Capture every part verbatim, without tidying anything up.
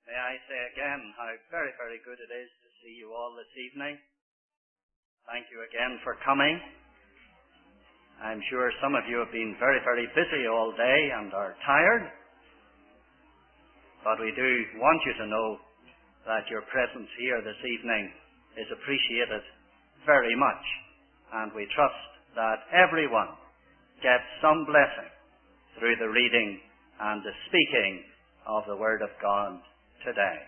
May I say again how very, very good it is to see you all this evening. Thank you again for coming. I'm sure some of you have been very, very busy all day and are tired. But we do want you to know that your presence here this evening is appreciated very much. And we trust that everyone gets some blessing through the reading and the speaking of the Word of God today.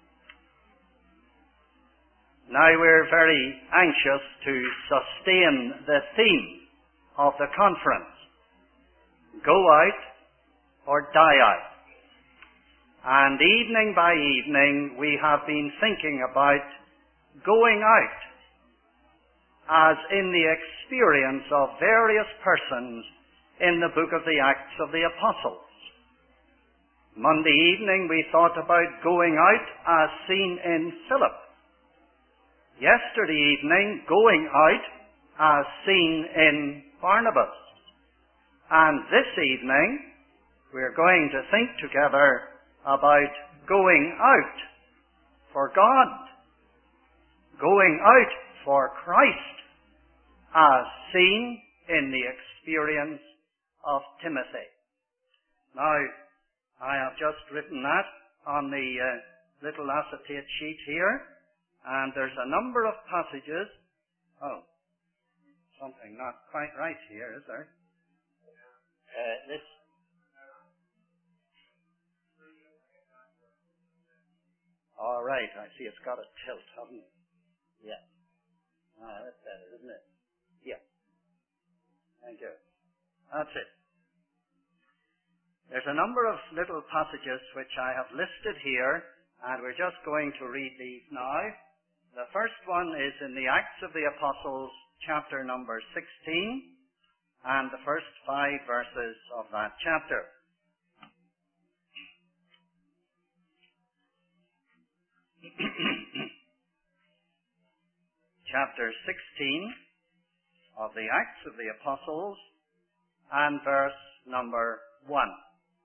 Now we're very anxious to sustain the theme of the conference. Go out or die out. And evening by evening we have been thinking about going out as in the experience of various persons in the book of the Acts of the Apostles. Monday evening we thought about going out as seen in Philip. Yesterday evening, going out as seen in Barnabas. And this evening, we're going to think together about going out for God. Going out for Christ as seen in the experience of Timothy. Now, I have just written that on the uh, little acetate sheet here, and there's a number of passages. Oh, something not quite right here, is there? Uh, this. All right, I see it's got a tilt, hasn't it? Yeah. Ah, that's better, isn't it? Yeah. Thank you. That's it. There's a number of little passages which I have listed here, and we're just going to read these now. The first one is in the Acts of the Apostles, chapter number sixteen, and the first five verses of that chapter. Chapter sixteen of the Acts of the Apostles, and verse number one.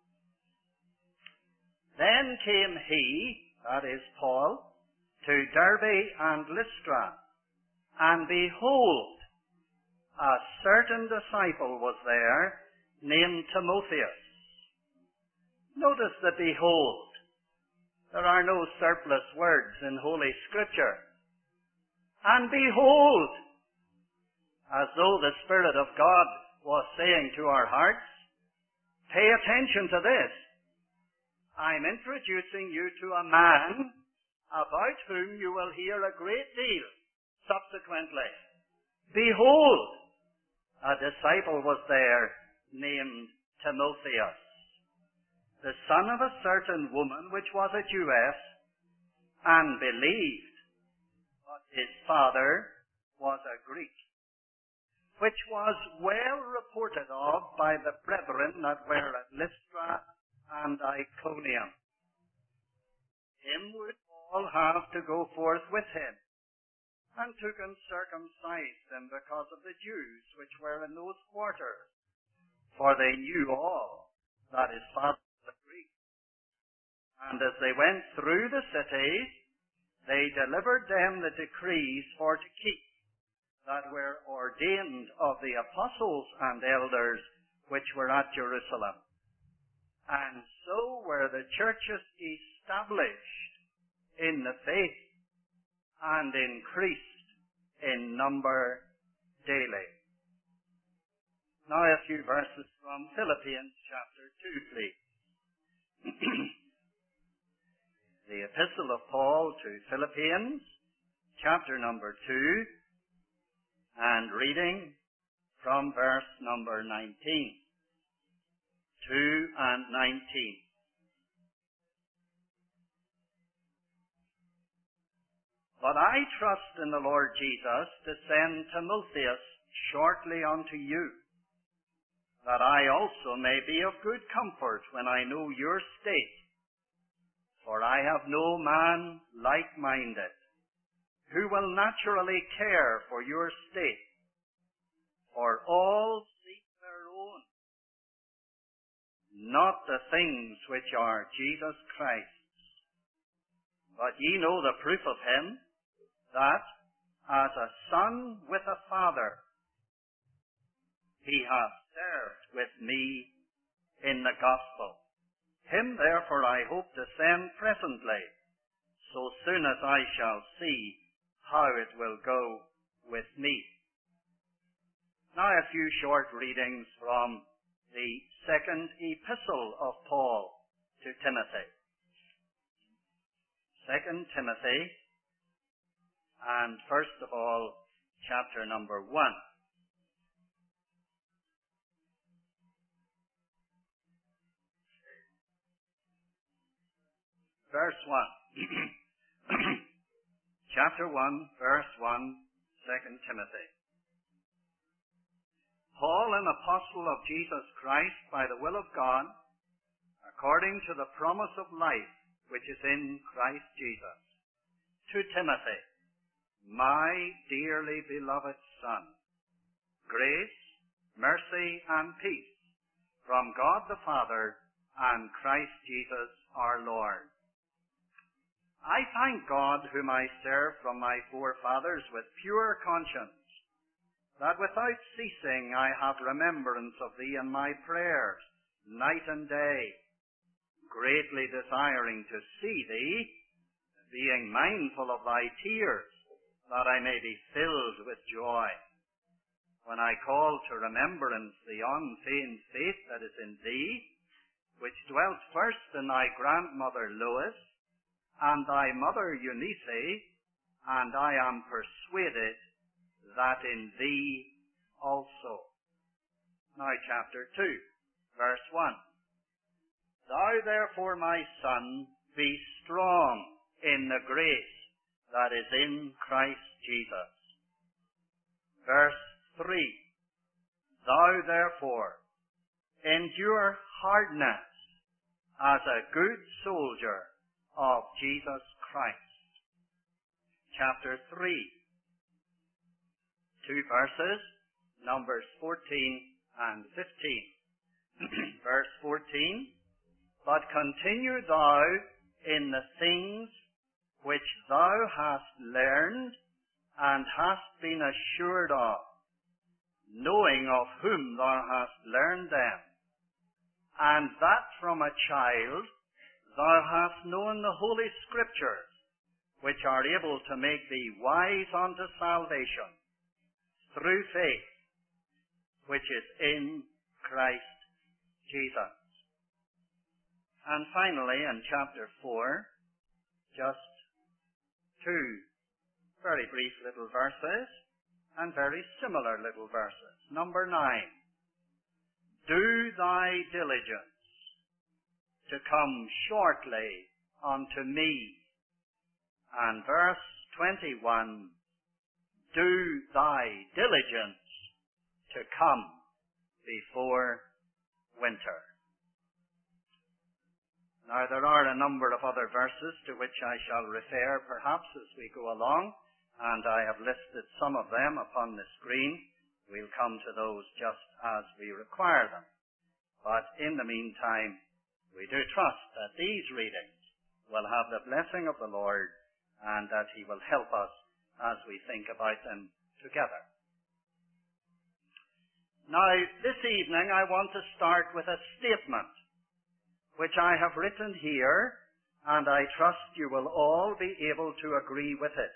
Then came he, that is Paul, to Derbe and Lystra, and behold, a certain disciple was there, named Timotheus. Notice the behold. There are no surplus words in Holy Scripture. And behold, as though the Spirit of God was saying to our hearts, pay attention to this. I'm introducing you to a man about whom you will hear a great deal subsequently. Behold, a disciple was there named Timotheus, the son of a certain woman which was a Jewess, and believed, but his father was a Greek, which was well reported of by the brethren that were at Lystra and Iconium. Him would all have to go forth with him, and took and circumcised him because of the Jews which were in those quarters, for they knew all that his father was a Greek. And as they went through the cities, they delivered them the decrees for to keep, that were ordained of the apostles and elders which were at Jerusalem. And so were the churches established in the faith and increased in number daily. Now a few verses from Philippians chapter two, please. The Epistle of Paul to Philippians, chapter number two, and reading from verse number nineteen. two and nineteen. But I trust in the Lord Jesus to send Timotheus shortly unto you, that I also may be of good comfort when I know your state. For I have no man like-minded, who will naturally care for your state. For all seek their own, not the things which are Jesus Christ's. But ye know the proof of him, that as a son with a father, he hath served with me in the gospel. Him therefore I hope to send presently, so soon as I shall see how it will go with me. Now a few short readings from the second epistle of Paul to Timothy. Second Timothy, and first of all, chapter number one. Verse one. Chapter one, verse one, Second Timothy. Paul, an apostle of Jesus Christ by the will of God, according to the promise of life which is in Christ Jesus, to Timothy, my dearly beloved son, grace, mercy, and peace from God the Father and Christ Jesus our Lord. I thank God, whom I serve from my forefathers with pure conscience, that without ceasing I have remembrance of thee in my prayers, night and day, greatly desiring to see thee, being mindful of thy tears, that I may be filled with joy. When I call to remembrance the unfeigned faith that is in thee, which dwelt first in thy grandmother Lois, and thy mother Eunice, and I am persuaded that in thee also. Now chapter two, verse one. Thou therefore, my son, be strong in the grace that is in Christ Jesus. Verse three. Thou therefore endure hardness as a good soldier of Jesus Christ. Chapter three. Two verses, Numbers fourteen and fifteen. Verse fourteen. But continue thou in the things which thou hast learned and hast been assured of, knowing of whom thou hast learned them, and that from a child thou hast known the Holy Scriptures, which are able to make thee wise unto salvation, through faith, which is in Christ Jesus. And finally, in chapter four, just two very brief little verses, and very similar little verses. Number nine. Do thy diligence to come shortly unto me. And verse twenty-one. Do thy diligence to come before winter. Now there are a number of other verses to which I shall refer perhaps as we go along, and I have listed some of them upon the screen. We'll come to those just as we require them. But in the meantime, we do trust that these readings will have the blessing of the Lord and that He will help us as we think about them together. Now, this evening I want to start with a statement which I have written here, and I trust you will all be able to agree with it.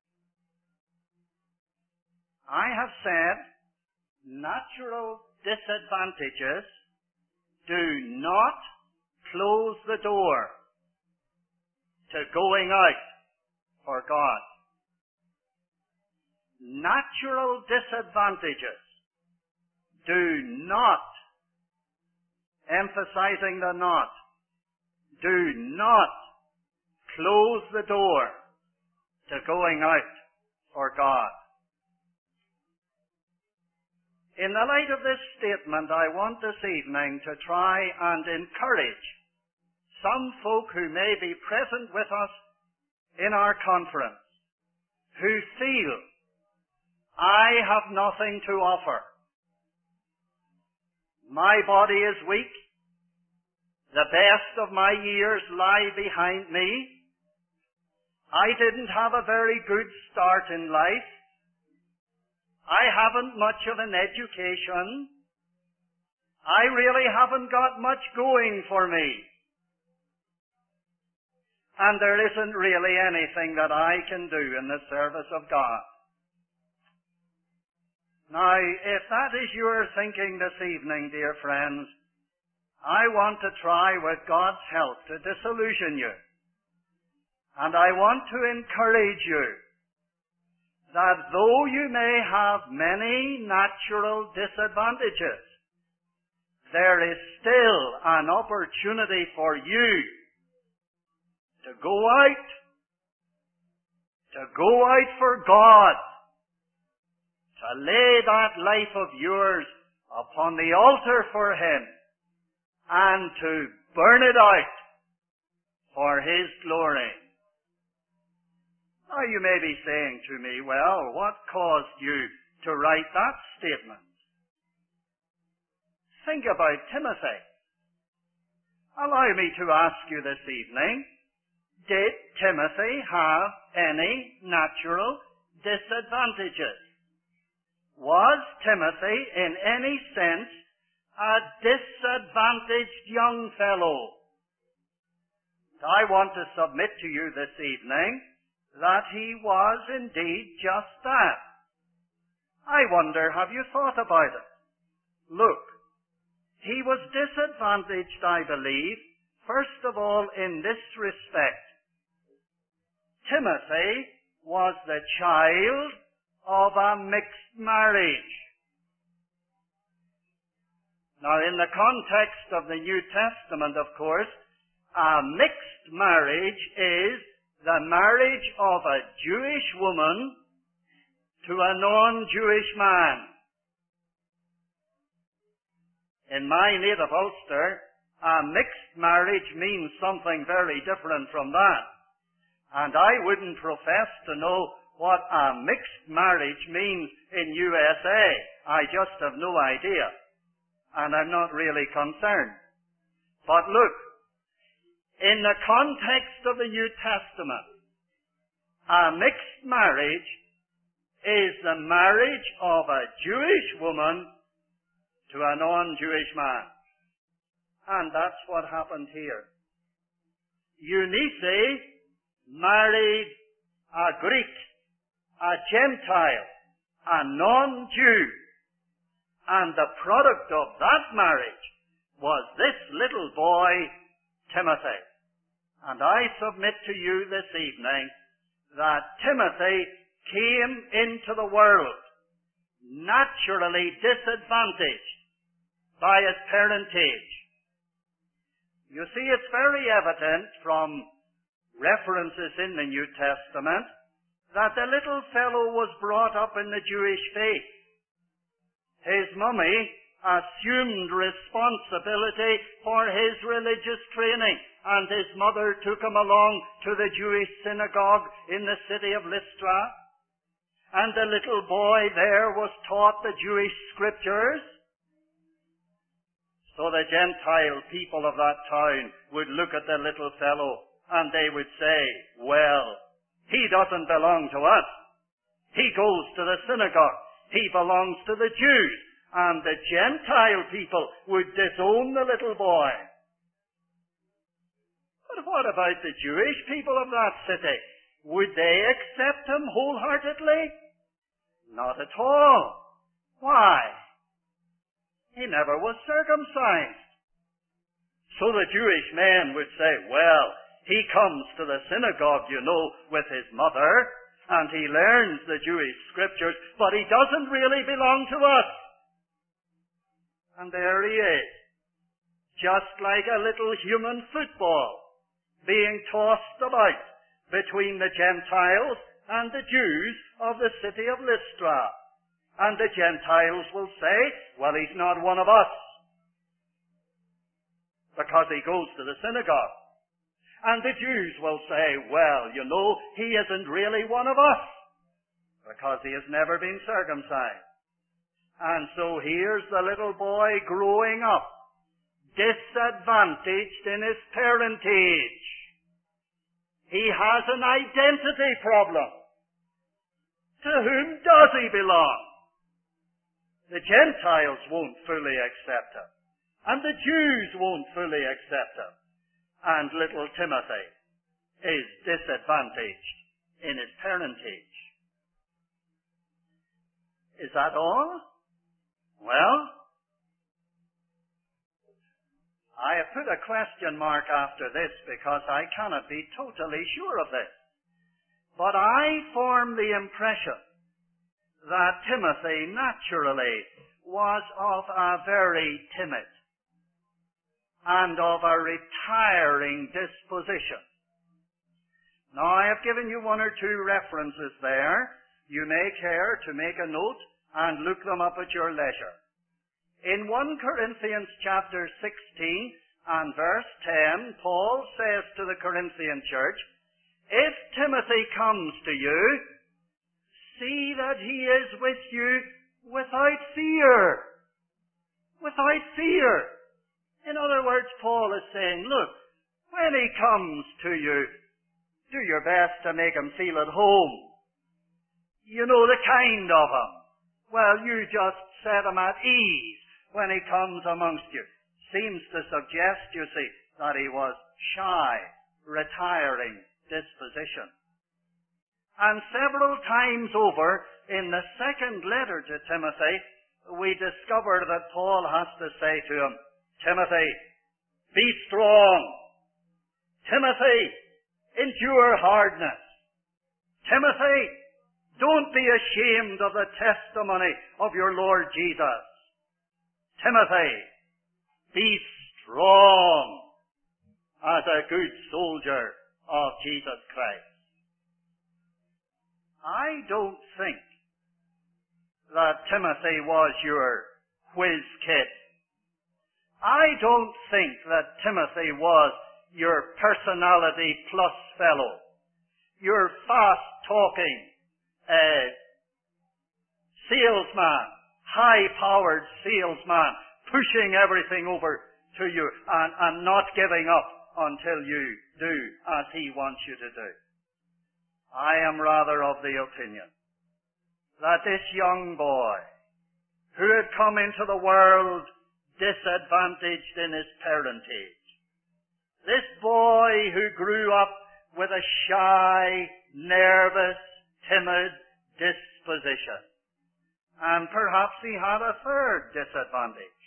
I have said natural disadvantages do not close the door to going out for God. Natural disadvantages do not, emphasizing the not, do not close the door to going out for God. In the light of this statement, I want this evening to try and encourage some folk who may be present with us in our conference who feel, I have nothing to offer. My body is weak. The best of my years lie behind me. I didn't have a very good start in life. I haven't much of an education. I really haven't got much going for me. And there isn't really anything that I can do in the service of God. Now, if that is your thinking this evening, dear friends, I want to try with God's help to disillusion you. And I want to encourage you that though you may have many natural disadvantages, there is still an opportunity for you to go out, to go out for God, to lay that life of yours upon the altar for Him, and to burn it out for His glory. Now you may be saying to me, well, what caused you to write that statement? Think about Timothy. Allow me to ask you this evening, did Timothy have any natural disadvantages? Was Timothy in any sense a disadvantaged young fellow? I want to submit to you this evening that he was indeed just that. I wonder, have you thought about it? Look, he was disadvantaged, I believe, first of all in this respect. Timothy was the child of a mixed marriage. Now, in the context of the New Testament, of course, a mixed marriage is the marriage of a Jewish woman to a non-Jewish man. In my native Ulster, a mixed marriage means something very different from that. And I wouldn't profess to know what a mixed marriage means in U S A. I just have no idea. And I'm not really concerned. But look, in the context of the New Testament, a mixed marriage is the marriage of a Jewish woman to a non-Jewish man. And that's what happened here. Eunice married a Greek, a Gentile, a non-Jew. And the product of that marriage was this little boy, Timothy. And I submit to you this evening that Timothy came into the world naturally disadvantaged by his parentage. You see, it's very evident from references in the New Testament that the little fellow was brought up in the Jewish faith. His mummy assumed responsibility for his religious training, and his mother took him along to the Jewish synagogue in the city of Lystra. And the little boy there was taught the Jewish scriptures. So the Gentile people of that town would look at the little fellow and they would say, well, he doesn't belong to us. He goes to the synagogue. He belongs to the Jews. And the Gentile people would disown the little boy. But what about the Jewish people of that city? Would they accept him wholeheartedly? Not at all. Why? He never was circumcised. So the Jewish men would say, well, he comes to the synagogue, you know, with his mother, and he learns the Jewish scriptures, but he doesn't really belong to us. And there he is, just like a little human football, being tossed about between the Gentiles and the Jews of the city of Lystra. And the Gentiles will say, well, he's not one of us, because he goes to the synagogue. And the Jews will say, well, you know, he isn't really one of us, because he has never been circumcised. And so here's the little boy growing up, disadvantaged in his parentage. He has an identity problem. To whom does he belong? The Gentiles won't fully accept him, and the Jews won't fully accept him, and little Timothy is disadvantaged in his parentage. Is that all? Well, I have put a question mark after this because I cannot be totally sure of this. But I form the impression that Timothy naturally was of a very timid and of a retiring disposition. Now, I have given you one or two references there. You may care to make a note and look them up at your leisure. In First Corinthians chapter sixteen and verse ten, Paul says to the Corinthian church, "If Timothy comes to you, see that he is with you without fear." Without fear. In other words, Paul is saying, look, when he comes to you, do your best to make him feel at home. You know the kind of him. Well, you just set him at ease when he comes amongst you. Seems to suggest, you see, that he was shy, retiring disposition. And several times over in the second letter to Timothy, we discover that Paul has to say to him, Timothy, be strong. Timothy, endure hardness. Timothy, don't be ashamed of the testimony of your Lord Jesus. Timothy, be strong as a good soldier of Jesus Christ. I don't think that Timothy was your whiz kid. I don't think that Timothy was your personality plus fellow, your fast-talking uh, salesman, high-powered salesman, pushing everything over to you and, and not giving up until you do as he wants you to do. I am rather of the opinion that this young boy, who had come into the world disadvantaged in his parentage, this boy who grew up with a shy, nervous, timid disposition, and perhaps he had a third disadvantage.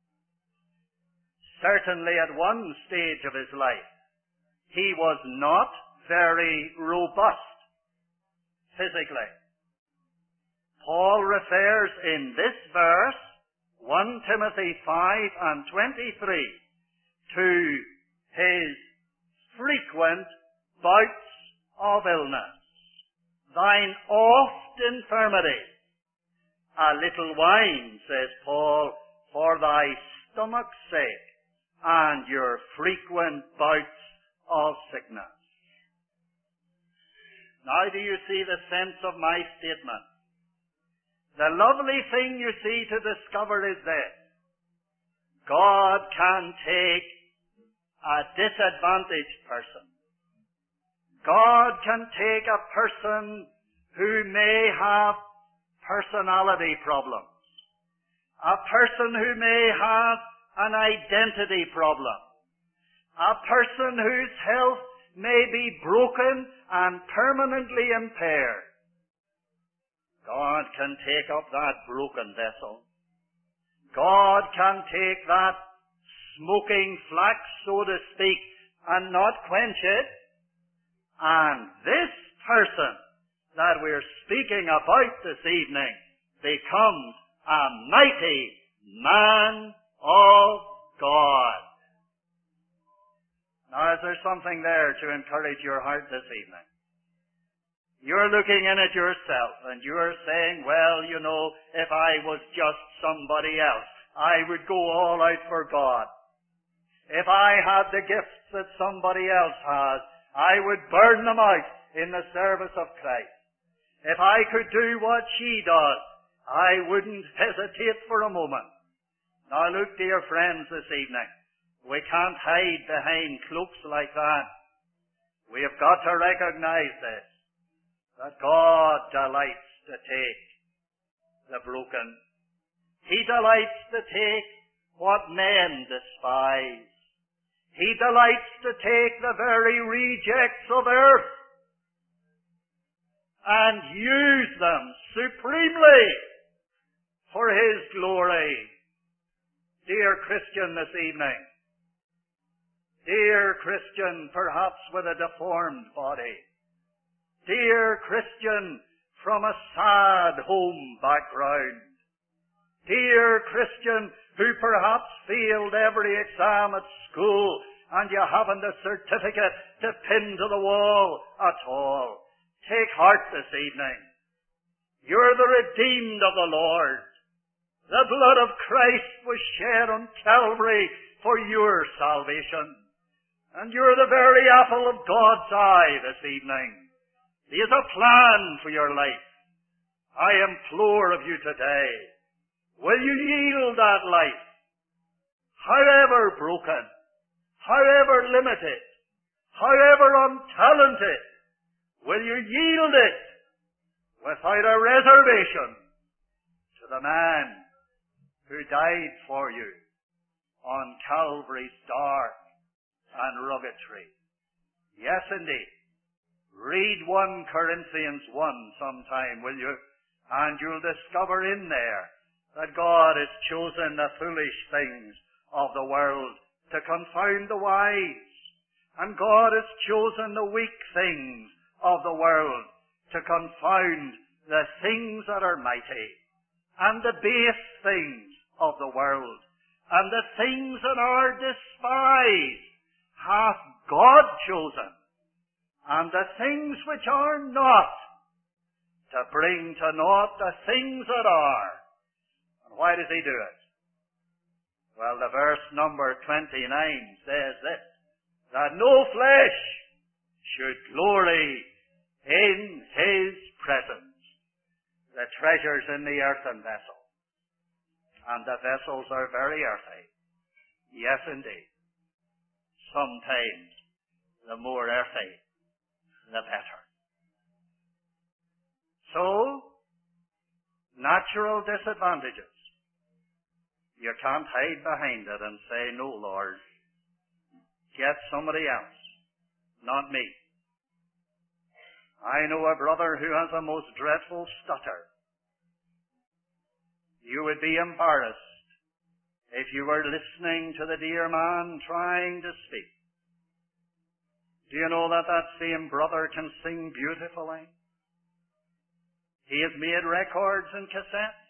Certainly at one stage of his life, he was not very robust physically. Paul refers in this verse, First Timothy five and twenty-three, to his frequent bouts of illness. Thine oft infirmity. A little wine, says Paul, for thy stomach's sake, and your frequent bouts of sickness. Now do you see the sense of my statement? The lovely thing you see to discover is this. God can take a disadvantaged person. God can take a person who may have personality problems. A person who may have an identity problem. A person whose health may be broken and permanently impaired. God can take up that broken vessel. God can take that smoking flax, so to speak, and not quench it. And this person that we're speaking about this evening becomes a mighty man of God. Now, is there something there to encourage your heart this evening? You're looking in at yourself and you're saying, well, you know, if I was just somebody else, I would go all out for God. If I had the gifts that somebody else has, I would burn them out in the service of Christ. If I could do what she does, I wouldn't hesitate for a moment. Now look, dear friends, this evening, we can't hide behind cloaks like that. We have got to recognize this, that God delights to take the broken. He delights to take what men despise. He delights to take the very rejects of earth and use them supremely for His glory. Dear Christian this evening, dear Christian perhaps with a deformed body, dear Christian from a sad home background, dear Christian who perhaps failed every exam at school and you haven't a certificate to pin to the wall at all, take heart this evening. You're the redeemed of the Lord. The blood of Christ was shed on Calvary for your salvation. And you're the very apple of God's eye this evening. He has a plan for your life. I implore of you today, will you yield that life, however broken, however limited, however untalented, will you yield it without a reservation to the man who died for you on Calvary's dark and rugged tree? Yes, indeed. Read First Corinthians one sometime, will you? And you'll discover in there that God has chosen the foolish things of the world to confound the wise. And God has chosen the weak things of the world to confound the things that are mighty. And the base things of the world. And the things that are despised hath God chosen. And the things which are not, to bring to naught the things that are. And why does He do it? Well, the verse number twenty-nine says this, that no flesh should glory in His presence. The treasures in the earthen vessel. And the vessels are very earthy. Yes, indeed. Sometimes the more earthy, the better. So, natural disadvantages. You can't hide behind it and say, no, Lord, get somebody else, not me. I know a brother who has a most dreadful stutter. You would be embarrassed if you were listening to the dear man trying to speak. Do you know that that same brother can sing beautifully? He has made records and cassettes.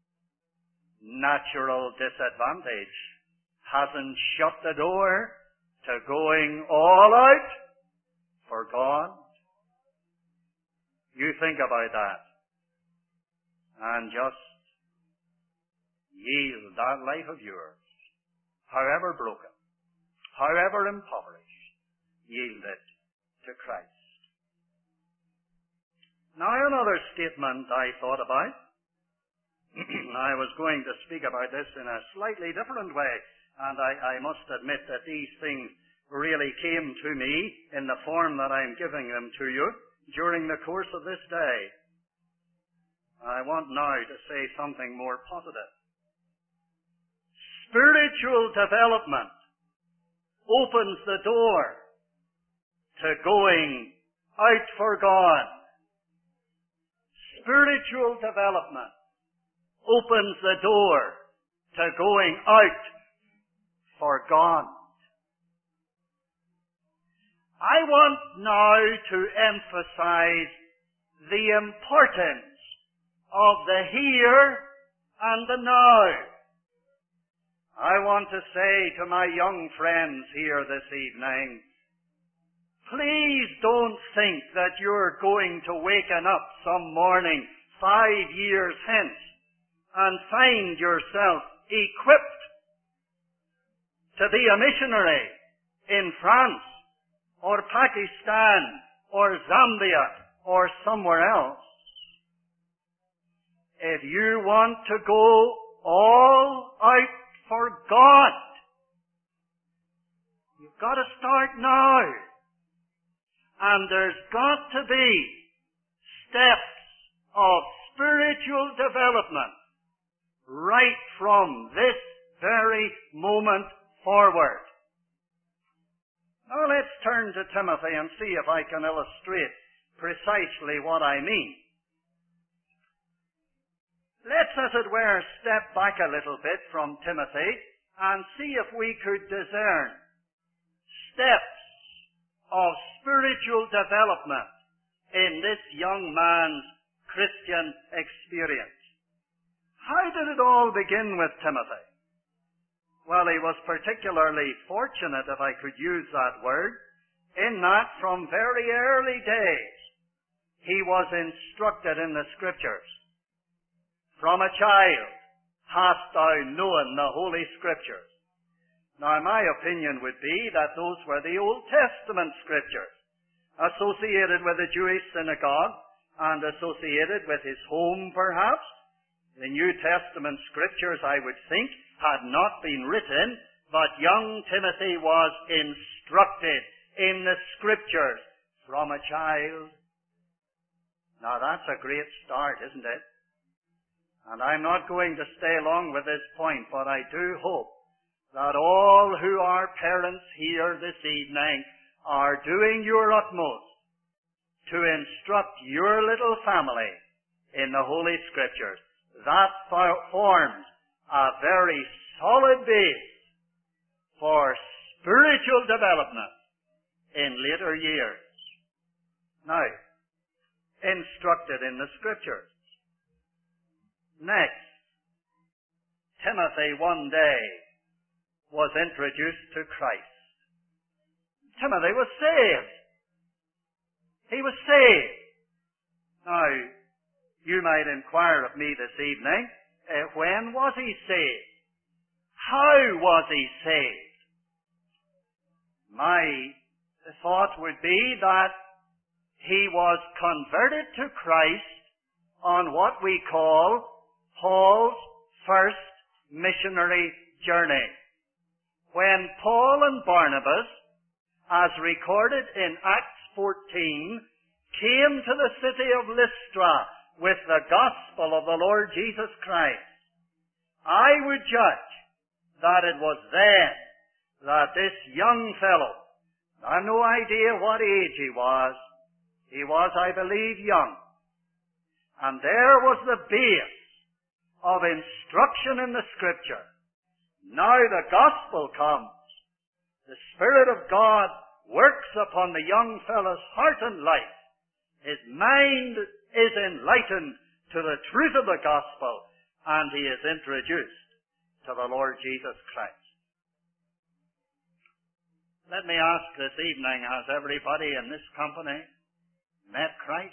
Natural disadvantage hasn't shut the door to going all out for God. You think about that and just yield that life of yours, however broken, however impoverished, yield it to Christ. Now another statement I thought about. I was going to speak about this in a slightly different way, and I, I must admit that these things really came to me in the form that I'm giving them to you during the course of this day. I want now to say something more positive. Spiritual development opens the door to going out for God. Spiritual development opens the door to going out for God. I want now to emphasize the importance of the here and the now. I want to say to my young friends here this evening, please don't think that you're going to waken up some morning five years hence and find yourself equipped to be a missionary in France or Pakistan or Zambia or somewhere else. If you want to go all out for God, you've got to start now. And there's got to be steps of spiritual development right from this very moment forward. Now let's turn to Timothy and see if I can illustrate precisely what I mean. Let's, as it were, step back a little bit from Timothy and see if we could discern steps of spiritual development in this young man's Christian experience. How did it all begin with Timothy? Well, he was particularly fortunate, if I could use that word, in that from very early days he was instructed in the Scriptures. From a child hast thou known the Holy Scriptures. Now, my opinion would be that those were the Old Testament Scriptures, associated with the Jewish synagogue and associated with his home, perhaps. The New Testament Scriptures, I would think, had not been written, but young Timothy was instructed in the Scriptures from a child. Now, that's a great start, isn't it? And I'm not going to stay long with this point, but I do hope that all who are parents here this evening are doing your utmost to instruct your little family in the Holy Scriptures. That forms a very solid base for spiritual development in later years. Now, instructed in the Scriptures. Next, Timothy one day was introduced to Christ. Timothy was saved. He was saved. Now, you might inquire of me this evening, uh, when was he saved? How was he saved? My thought would be that he was converted to Christ on what we call Paul's first missionary journey. When Paul and Barnabas, as recorded in Acts fourteen, came to the city of Lystra with the gospel of the Lord Jesus Christ, I would judge that it was then that this young fellow, I have no idea what age he was, he was, I believe, young, and there was the base of instruction in the Scripture. Now the gospel comes. The Spirit of God works upon the young fellow's heart and life. His mind is enlightened to the truth of the gospel, and he is introduced to the Lord Jesus Christ. Let me ask this evening, has everybody in this company met Christ?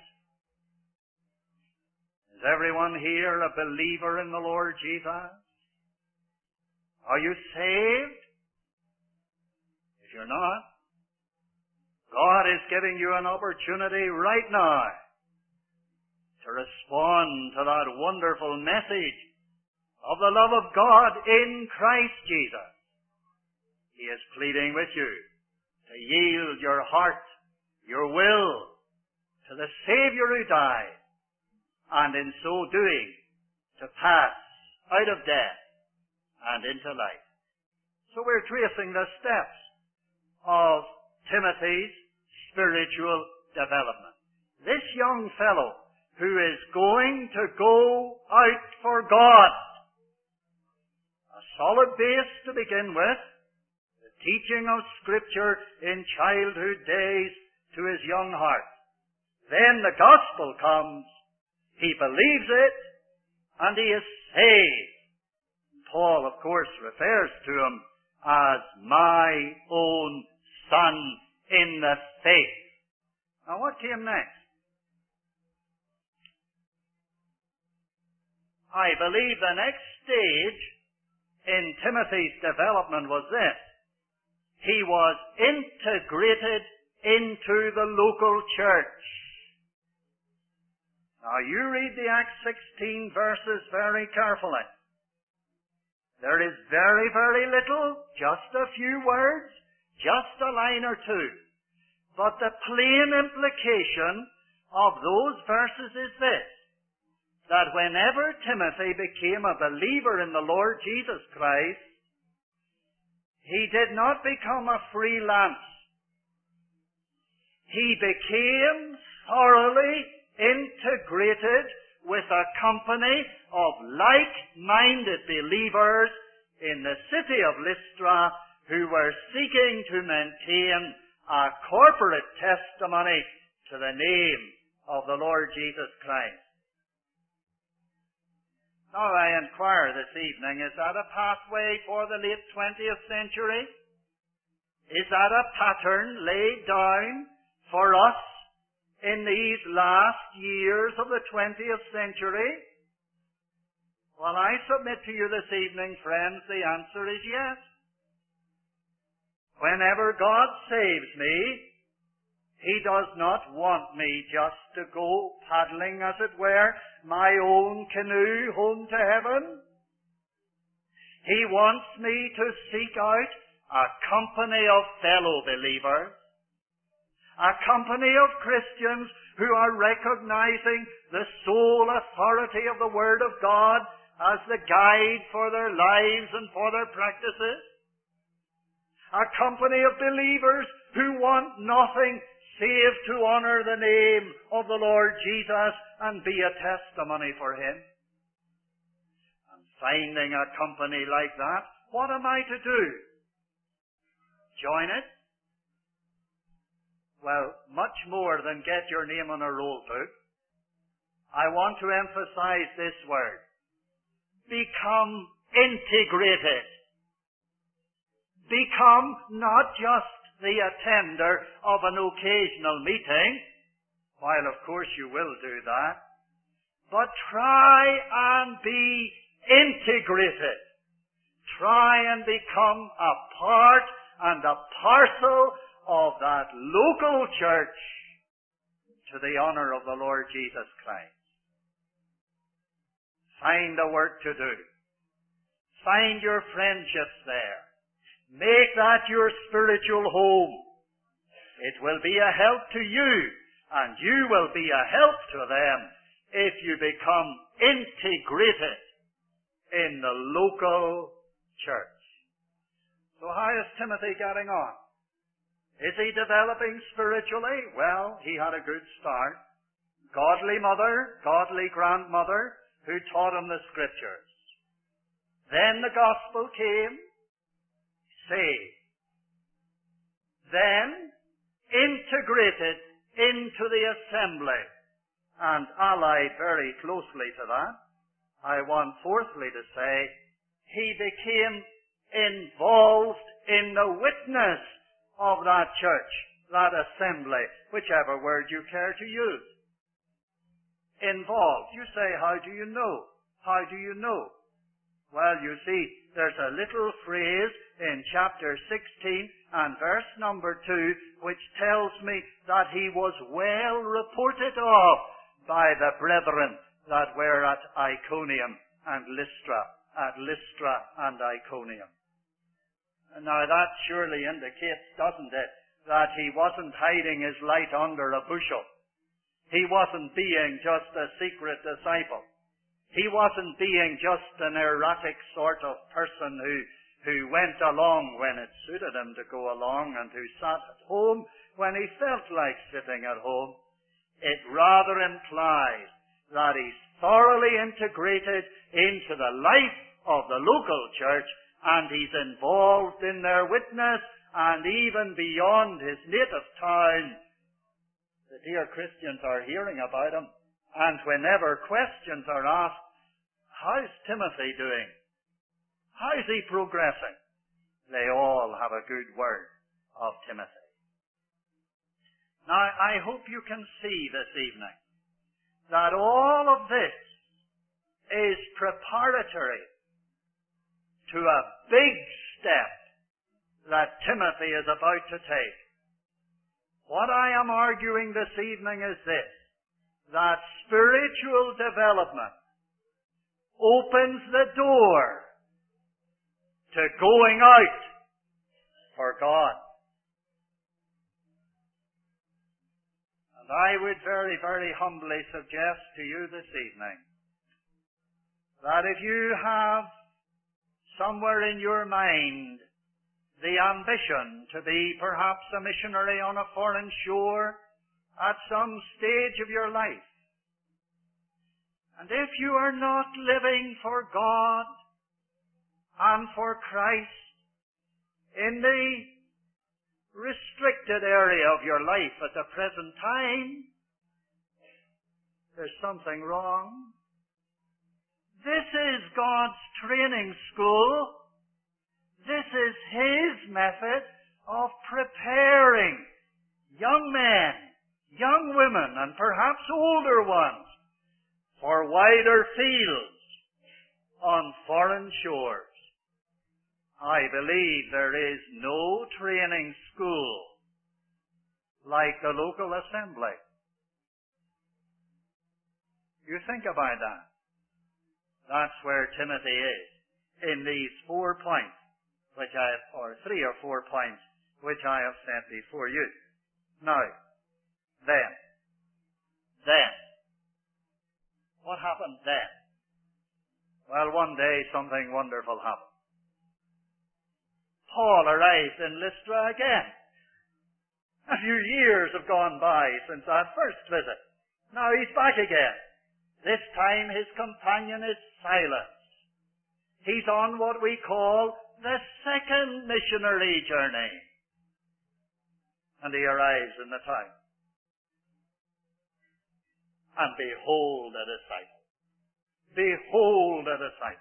Is everyone here a believer in the Lord Jesus? Are you saved? If you're not, God is giving you an opportunity right now to respond to that wonderful message of the love of God in Christ Jesus. He is pleading with you to yield your heart, your will, to the Savior who died, and in so doing, to pass out of death and into life. So we're tracing the steps of Timothy's spiritual development. This young fellow who is going to go out for God. A solid base to begin with, the teaching of Scripture in childhood days to his young heart. Then the gospel comes, he believes it, and he is saved. Paul, of course, refers to him as my own son in the faith. Now, what came next? I believe the next stage in Timothy's development was this. He was integrated into the local church. Now, you read the Acts sixteen verses very carefully. There is very, very little, just a few words, just a line or two. But the plain implication of those verses is this, that whenever Timothy became a believer in the Lord Jesus Christ, he did not become a freelance. He became thoroughly integrated with a company of like-minded believers in the city of Lystra who were seeking to maintain a corporate testimony to the name of the Lord Jesus Christ. Now I inquire this evening, is that a pathway for the late twentieth century? Is that a pattern laid down for us in these last years of the twentieth century? Well, I submit to you this evening, friends, the answer is yes. Whenever God saves me, He does not want me just to go paddling, as it were, my own canoe home to heaven. He wants me to seek out a company of fellow believers, a company of Christians who are recognizing the sole authority of the Word of God as the guide for their lives and for their practices. A company of believers who want nothing save to honor the name of the Lord Jesus and be a testimony for Him. And finding a company like that, what am I to do? Join it? Well, much more than get your name on a roll book. I want to emphasize this word. Become integrated. Become not just the attender of an occasional meeting, while of course you will do that, but try and be integrated. Try and become a part and a parcel of that local church to the honor of the Lord Jesus Christ. Find a work to do. Find your friendships there. Make that your spiritual home. It will be a help to you, and you will be a help to them if you become integrated in the local church. So how is Timothy getting on? Is he developing spiritually? Well, he had a good start. Godly mother, godly grandmother, who taught him the Scriptures. Then the gospel came, saved. Then integrated into the assembly, and allied very closely to that, I want fourthly to say, he became involved in the witness of that church, that assembly, whichever word you care to use. Involved. You say, how do you know? How do you know? Well, you see, there's a little phrase in chapter sixteen and verse number two which tells me that he was well reported of by the brethren that were at Iconium and Lystra, at Lystra and Iconium. Now that surely indicates, doesn't it, that he wasn't hiding his light under a bushel. He wasn't being just a secret disciple. He wasn't being just an erratic sort of person who, who went along when it suited him to go along and who sat at home when he felt like sitting at home. It rather implies that he's thoroughly integrated into the life of the local church, and he's involved in their witness, and even beyond his native town. The dear Christians are hearing about him, and whenever questions are asked, how's Timothy doing? How's he progressing? They all have a good word of Timothy. Now, I hope you can see this evening that all of this is preparatory to a big step that Timothy is about to take. What I am arguing this evening is this, that spiritual development opens the door to going out for God. And I would very, very humbly suggest to you this evening that if you have somewhere in your mind the ambition to be perhaps a missionary on a foreign shore at some stage of your life, and if you are not living for God and for Christ in the restricted area of your life at the present time, there's something wrong. This is God's training school. This is His method of preparing young men, young women, and perhaps older ones for wider fields on foreign shores. I believe there is no training school like the local assembly. You think about that. That's where Timothy is in these four points, which I have, or three or four points, which I have set before you. Now, then, then, what happened then? Well, one day something wonderful happened. Paul arrived in Lystra again. A few years have gone by since that first visit. Now he's back again. This time his companion is Silas. He's on what we call the second missionary journey. And he arrives in the town. And behold a disciple. Behold a disciple.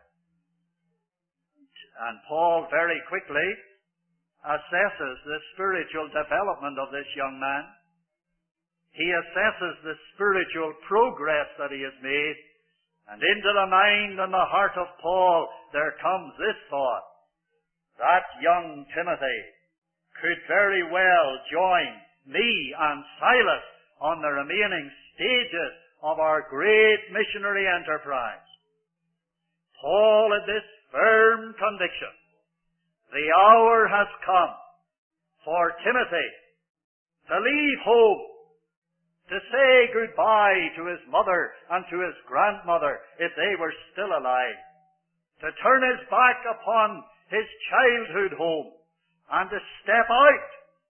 And Paul very quickly assesses the spiritual development of this young man. He assesses the spiritual progress that he has made. And into the mind and the heart of Paul there comes this thought. That young Timothy could very well join me and Silas on the remaining stages of our great missionary enterprise. Paul had this firm conviction. The hour has come for Timothy to leave home, to say goodbye to his mother and to his grandmother if they were still alive, to turn his back upon his childhood home and to step out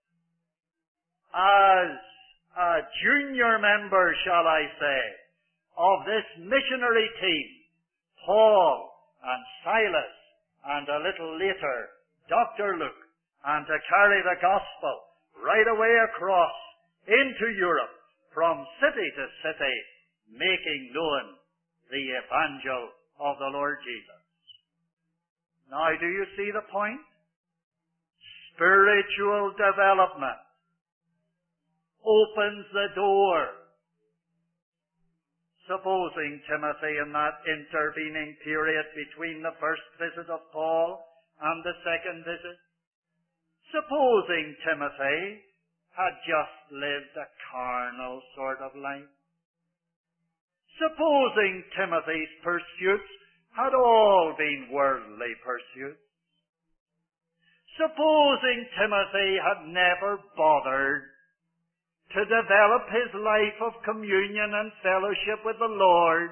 as a junior member, shall I say, of this missionary team, Paul and Silas, and a little later, Doctor Luke, and to carry the gospel right away across into Europe, from city to city, making known the evangel of the Lord Jesus. Now, do you see the point? Spiritual development opens the door. Supposing Timothy, in that intervening period between the first visit of Paul and the second visit, supposing Timothy had just lived a carnal sort of life, supposing Timothy's pursuits had all been worldly pursuits, supposing Timothy had never bothered to develop his life of communion and fellowship with the Lord,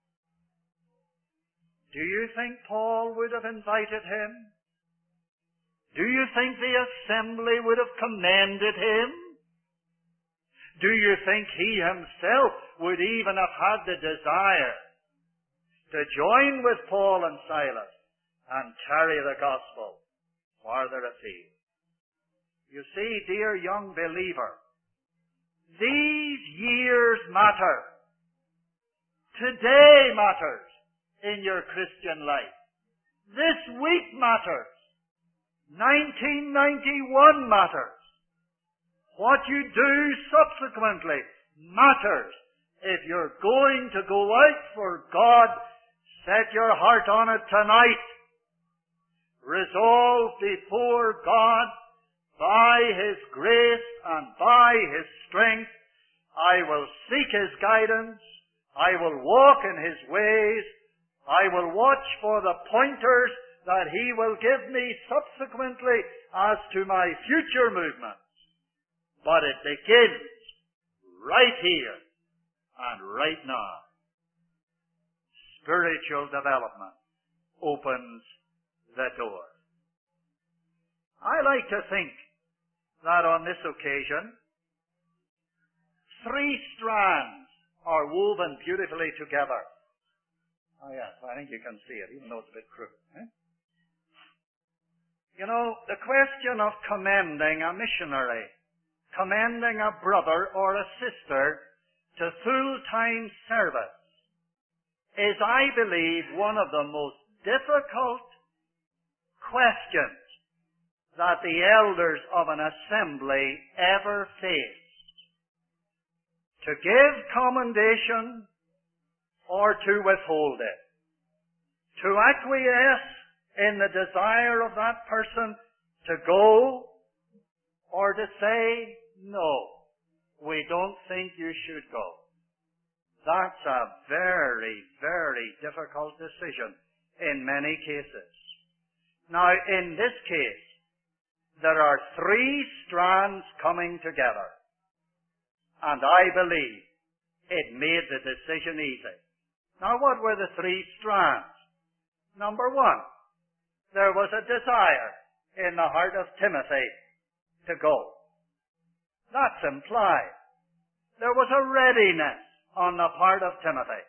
do you think Paul would have invited him? Do you think the assembly would have commended him? Do you think he himself would even have had the desire to join with Paul and Silas and carry the gospel farther afield? You see, dear young believer, these years matter. Today matters in your Christian life. This week matters. nineteen ninety-one matters. What you do subsequently matters. If you're going to go out for God, set your heart on it tonight. Resolve before God, by His grace and by His strength, I will seek His guidance, I will walk in His ways, I will watch for the pointers that He will give me subsequently as to my future movements. But it begins right here and right now. Spiritual development opens the door. I like to think that on this occasion, three strands are woven beautifully together. Oh yes, I think you can see it, even though it's a bit crooked. Eh? You know, the question of commending a missionary, commending a brother or a sister to full-time service is, I believe, one of the most difficult questions that the elders of an assembly ever faced. To give commendation or to withhold it. To acquiesce in the desire of that person to go or to say, no, we don't think you should go. That's a very, very difficult decision in many cases. Now, in this case, there are three strands coming together. And I believe it made the decision easy. Now, what were the three strands? Number one, there was a desire in the heart of Timothy to go. That's implied. There was a readiness on the part of Timothy.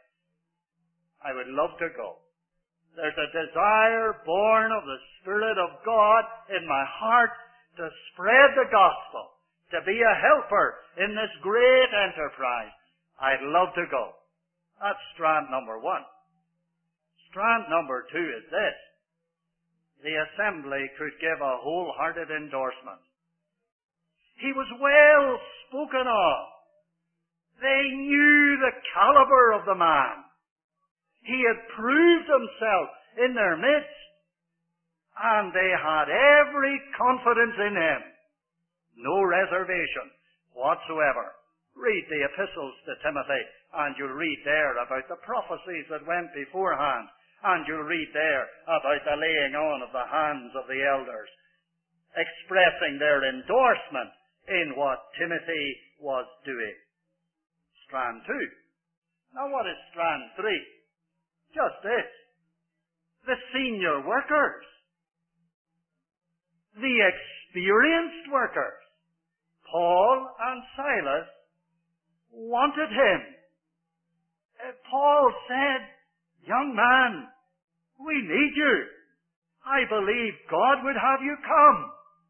I would love to go. There's a desire born of the Spirit of God in my heart to spread the gospel, to be a helper in this great enterprise. I'd love to go. That's strand number one. Strand number two is this. The assembly could give a wholehearted endorsement. He was well spoken of. They knew the caliber of the man. He had proved himself in their midst, and they had every confidence in him. No reservation whatsoever. Read the epistles to Timothy, and you'll read there about the prophecies that went beforehand, and you'll read there about the laying on of the hands of the elders, expressing their endorsement in what Timothy was doing. Strand two. Now what is strand three? Just this. The senior workers. The experienced workers. Paul and Silas wanted him. Uh, Paul said, young man, we need you. I believe God would have you come.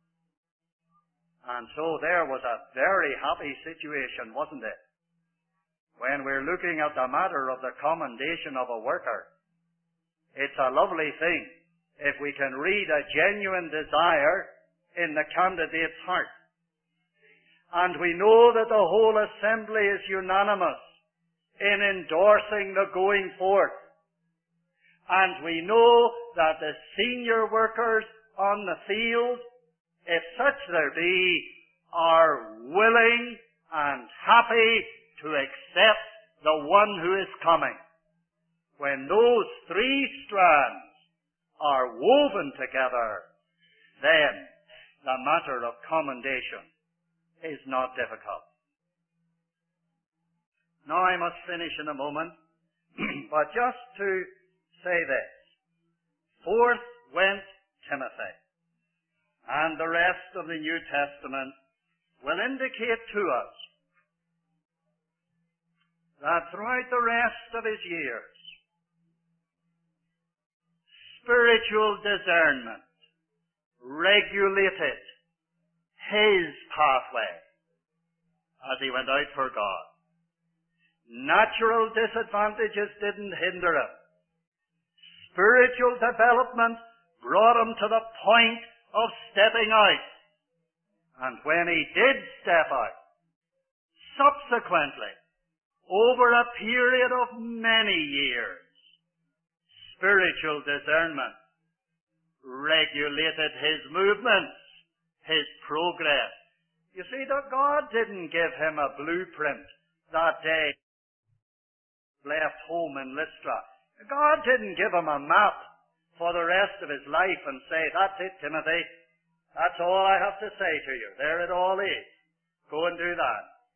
And so there was a very happy situation, wasn't it? When we're looking at the matter of the commendation of a worker, it's a lovely thing if we can read a genuine desire in the candidate's heart. And we know that the whole assembly is unanimous in endorsing the going forth. And we know that the senior workers on the field, if such there be, are willing and happy to accept the one who is coming. When those three strands are woven together, then the matter of commendation is not difficult. Now I must finish in a moment, but just to say this. Forth went Timothy, and the rest of the New Testament will indicate to us that throughout the rest of his years, spiritual discernment regulated his pathway as he went out for God. Natural disadvantages didn't hinder him. Spiritual development brought him to the point of stepping out. And when he did step out, subsequently, over a period of many years, spiritual discernment regulated his movements, his progress. You see, that God didn't give him a blueprint that day he left home in Lystra. God didn't give him a map for the rest of his life and say, that's it, Timothy. That's all I have to say to you. There it all is. Go and do that.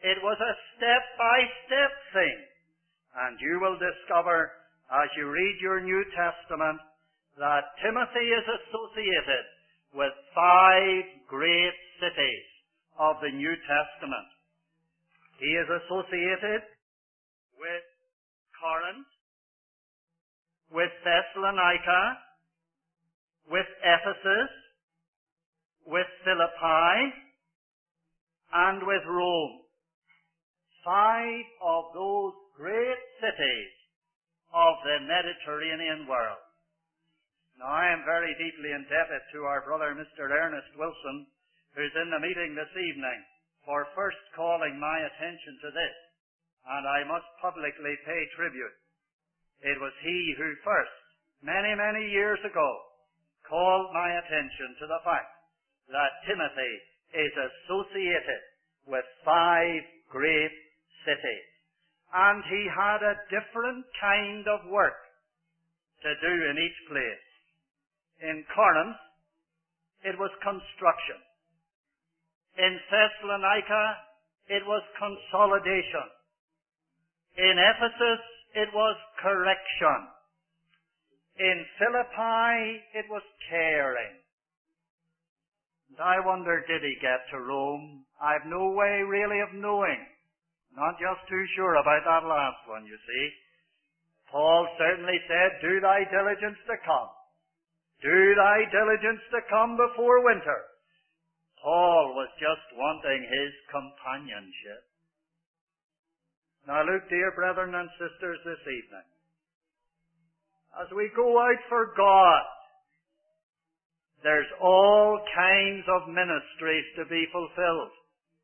It was a step-by-step thing. And you will discover, as you read your New Testament, that Timothy is associated with five great cities of the New Testament. He is associated with Corinth, with Thessalonica, with Ephesus, with Philippi, and with Rome. Five of those great cities of the Mediterranean world. Now, I am very deeply indebted to our brother Mister Ernest Wilson, who's in the meeting this evening, for first calling my attention to this, and I must publicly pay tribute. It was he who first, many, many years ago, called my attention to the fact that Timothy is associated with five great cities. And he had a different kind of work to do in each place. In Corinth, it was construction. In Thessalonica, it was consolidation. In Ephesus, it was correction. In Philippi, it was caring. And I wonder, did he get to Rome? I've no way really of knowing. Not just too sure about that last one, you see. Paul certainly said, do thy diligence to come. Do thy diligence to come before winter. Paul was just wanting his companionship. Now look, dear brethren and sisters, this evening, as we go out for God, there's all kinds of ministries to be fulfilled.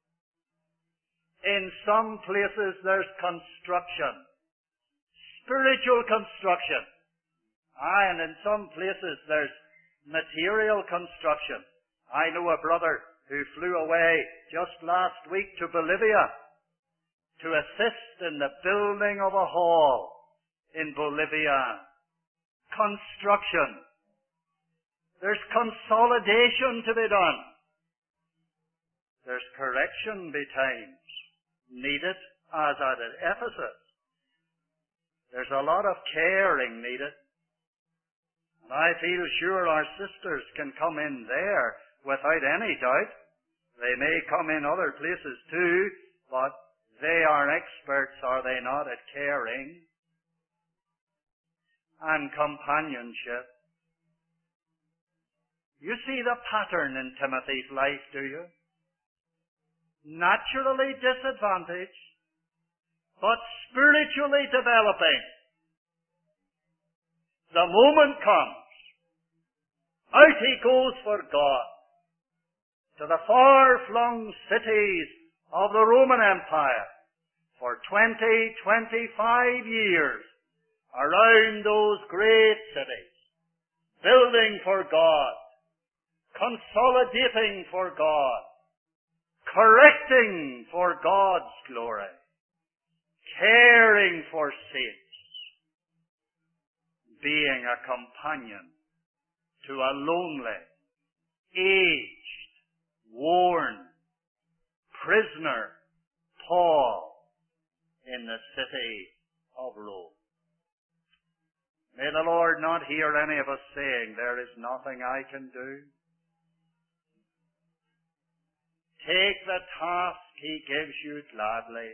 In some places there's construction, spiritual construction. Aye, and in some places there's material construction. I know a brother who flew away just last week to Bolivia to assist in the building of a hall in Bolivia. Construction. There's consolidation to be done. There's correction betimes needed, as at Ephesus. There's a lot of caring needed. And I feel sure our sisters can come in there without any doubt. They may come in other places too, but they are experts, are they not, at caring and companionship. You see the pattern in Timothy's life, do you? Naturally disadvantaged, but spiritually developing. The moment comes, out he goes for God, to the far-flung cities of the Roman Empire, for twenty, twenty-five years, around those great cities, building for God, consolidating for God, correcting for God's glory, caring for saints, being a companion to a lonely, aged, worn prisoner, Paul, in the city of Rome. May the Lord not hear any of us saying, there is nothing I can do. Take the task he gives you gladly.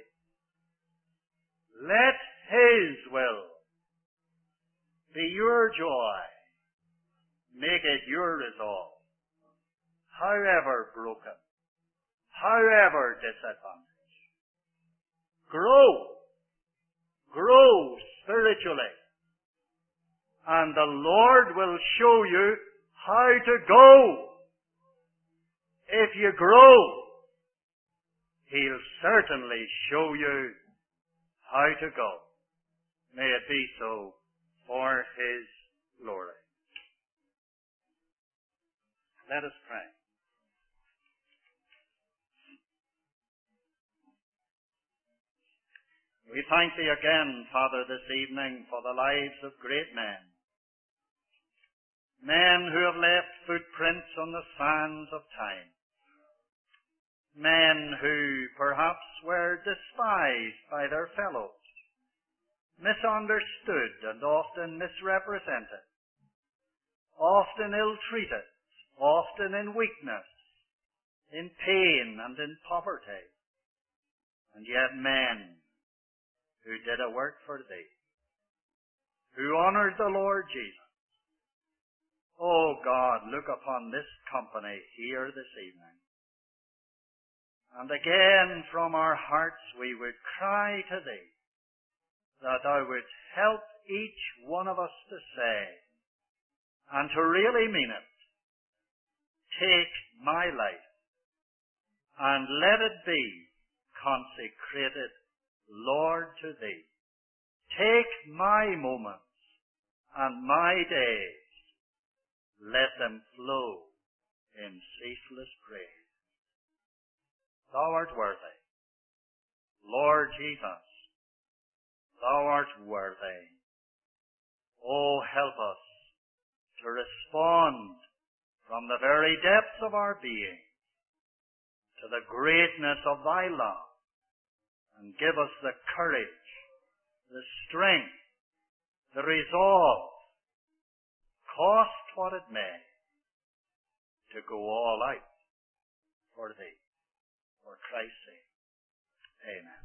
Let his will be your joy. Make it your resolve. However broken, however disadvantaged. Grow. Grow spiritually. And the Lord will show you how to go. If you grow, he'll certainly show you how to go. May it be so for his glory. Let us pray. We thank thee again, Father, this evening for the lives of great men. Men who have left footprints on the sands of time. Men who perhaps were despised by their fellows, misunderstood and often misrepresented, often ill-treated, often in weakness, in pain and in poverty, and yet men who did a work for thee, who honored the Lord Jesus. Oh God, look upon this company here this evening. And again from our hearts we would cry to thee that thou would help each one of us to say, and to really mean it, take my life and let it be consecrated, Lord, to thee. Take my moments and my days, let them flow in ceaseless praise. Thou art worthy. Lord Jesus, thou art worthy. Oh, help us to respond from the very depths of our being to the greatness of thy love, and give us the courage, the strength, the resolve, cost what it may, to go all out for thee, for Christ's sake. Amen.